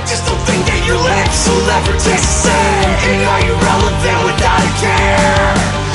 just don't think that your lips will ever taste the same. And are you relevant without a care?